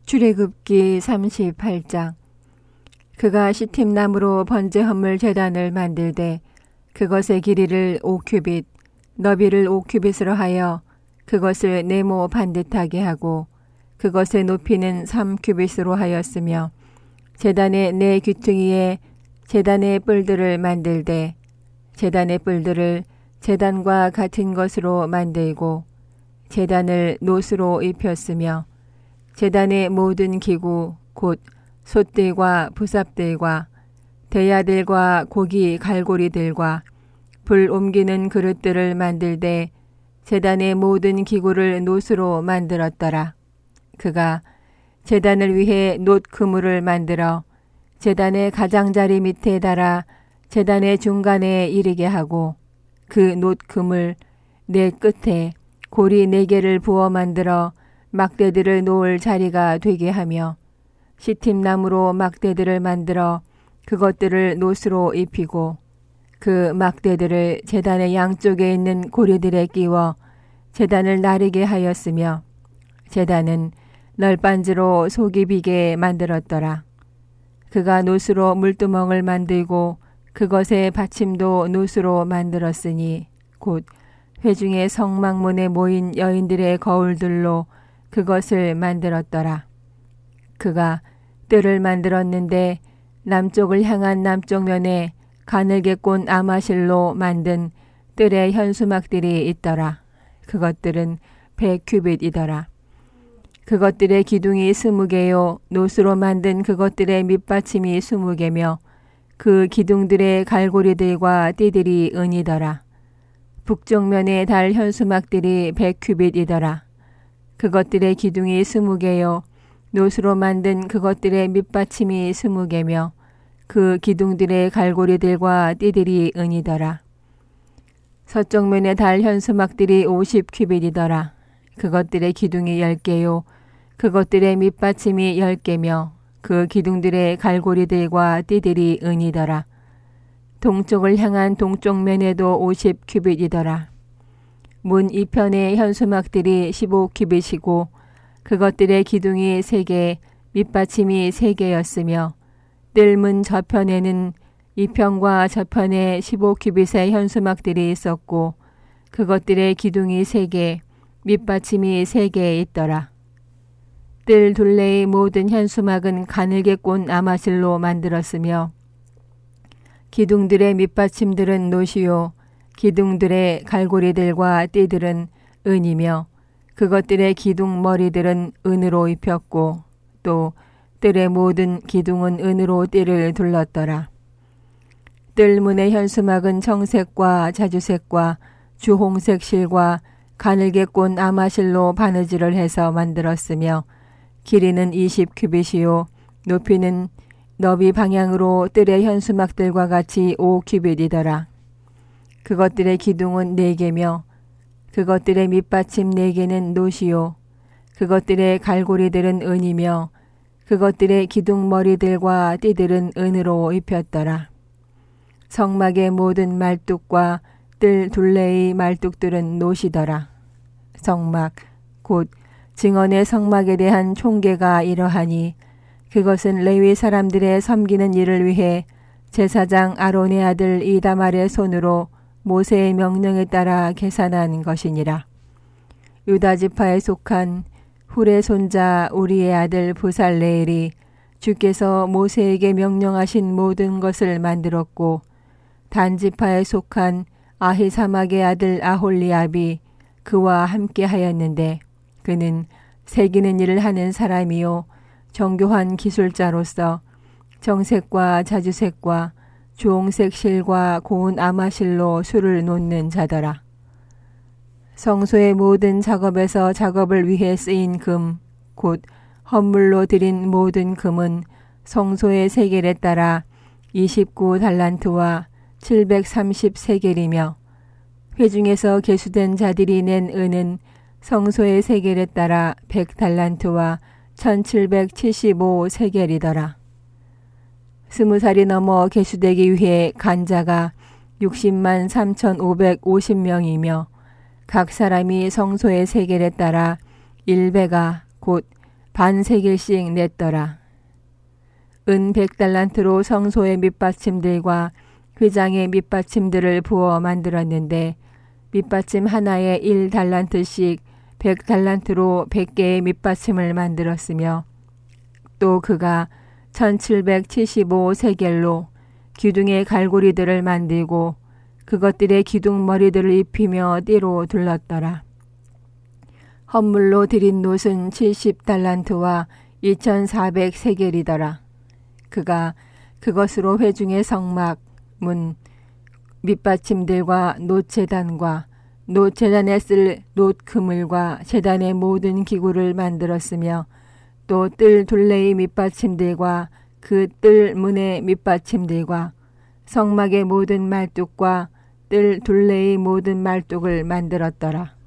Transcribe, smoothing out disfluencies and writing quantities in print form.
출애굽기 38장. 그가 시팀나무로 번제헌물 제단을 만들되 그것의 길이를 5규빗, 너비를 5규빗으로 하여 그것을 네모 반듯하게 하고 그것의 높이는 3규빗으로 하였으며 제단의 네 귀퉁이에 제단의 뿔들을 만들되 제단의 뿔들을 제단과 같은 것으로 만들고 제단을 노스로 입혔으며 제단의 모든 기구 곧 솥들과 부삽들과 대야들과 고기 갈고리들과 불 옮기는 그릇들을 만들되 제단의 모든 기구를 노스로 만들었더라. 그가 제단을 위해 놋 그물을 만들어 제단의 가장자리 밑에 달아 제단의 중간에 이르게 하고 그 놋 그물 네 끝에 고리 4개를 부어 만들어 막대들을 놓을 자리가 되게 하며 시팀나무로 막대들을 만들어 그것들을 놋으로 입히고 그 막대들을 제단의 양쪽에 있는 고리들에 끼워 제단을 나르게 하였으며 제단은 널빤지로 속이 비게 만들었더라. 그가 놋으로 물두멍을 만들고 그것의 받침도 놋으로 만들었으니 곧 회중의 성막문에 모인 여인들의 거울들로 그것을 만들었더라. 그가 뜰을 만들었는데 남쪽을 향한 남쪽 면에 가늘게 꼰 아마실로 만든 뜰의 현수막들이 있더라. 그것들은 100규빗이더라. 그것들의 기둥이 20개요 놋으로 만든 그것들의 밑받침이 20개며 그 기둥들의 갈고리들과 띠들이 은이더라. 북쪽면에 달 현수막들이 100규빗이더라. 그것들의 기둥이 20개요 놋으로 만든 그것들의 밑받침이 20개며 그 기둥들의 갈고리들과 띠들이 은이더라. 서쪽면에 달 현수막들이 50규빗이더라. 그것들의 기둥이 10개요 그것들의 밑받침이 10개며 그 기둥들의 갈고리들과 띠들이 은이더라. 동쪽을 향한 동쪽면에도 50규빗이더라. 문 이편의 현수막들이 15규빗이고 그것들의 기둥이 3개, 밑받침이 3개였으며 뜰문 저편에는 이편과 저편에 15규빗의 현수막들이 있었고 그것들의 기둥이 3개, 밑받침이 3개 있더라. 뜰 둘레의 모든 현수막은 가늘게 꼰 아마실로 만들었으며 기둥들의 밑받침들은 놋이요 기둥들의 갈고리들과 띠들은 은이며 그것들의 기둥 머리들은 은으로 입혔고 또 뜰의 모든 기둥은 은으로 띠를 둘렀더라. 뜰문의 현수막은 청색과 자주색과 주홍색 실과 가늘게 꼰 아마실로 바느질을 해서 만들었으며 길이는 20규빗이요 높이는 너비 방향으로 뜰의 현수막들과 같이 5규빗이더라. 그것들의 기둥은 4개며 그것들의 밑받침 4개는 놋이요 그것들의 갈고리들은 은이며 그것들의 기둥 머리들과 띠들은 은으로 입혔더라. 성막의 모든 말뚝과 뜰 둘레의 말뚝들은 놋이더라. 성막 곧 증언의 성막에 대한 총계가 이러하니 그것은 레위 사람들의 섬기는 일을 위해 제사장 아론의 아들 이다말의 손으로 모세의 명령에 따라 계산한 것이니라. 유다 지파에 속한 훌의 손자 우리의 아들 부살레엘이 주께서 모세에게 명령하신 모든 것을 만들었고 단 지파에 속한 아히사막의 아들 아홀리압이 그와 함께 하였는데 그는 새기는 일을 하는 사람이요 정교한 기술자로서 정색과 자주색과 주홍색 실과 고운 아마실로 술을 놓는 자더라. 성소의 모든 작업에서 작업을 위해 쓰인 금, 곧 헌물로 드린 모든 금은 성소의 세겔에 따라 29달란트와 730세겔이며 회중에서 계수된 자들이 낸 은은 성소의 세겔에 따라 100달란트와 1775세겔이더라. 20살이 넘어 계수되기 위해 간자가 60만 3,550명이며 각 사람이 성소의 세겔에 따라 1배가 곧 반세겔씩 냈더라. 은 100달란트로 성소의 밑받침들과 휘장의 밑받침들을 부어 만들었는데 밑받침 하나에 1달란트씩 100달란트로 100개의 밑받침을 만들었으며 또 그가 1775세겔로 기둥의 갈고리들을 만들고 그것들의 기둥 머리들을 입히며 띠로 둘렀더라. 헌물로 드린 놋은 70달란트와 2400세겔이더라. 그가 그것으로 회중의 성막, 문, 밑받침들과 놋제단과 놋제단에 쓸 놋그물과 제단의 모든 기구를 만들었으며 또 뜰 둘레의 밑받침들과 그 뜰 문의 밑받침들과 성막의 모든 말뚝과 뜰 둘레의 모든 말뚝을 만들었더라.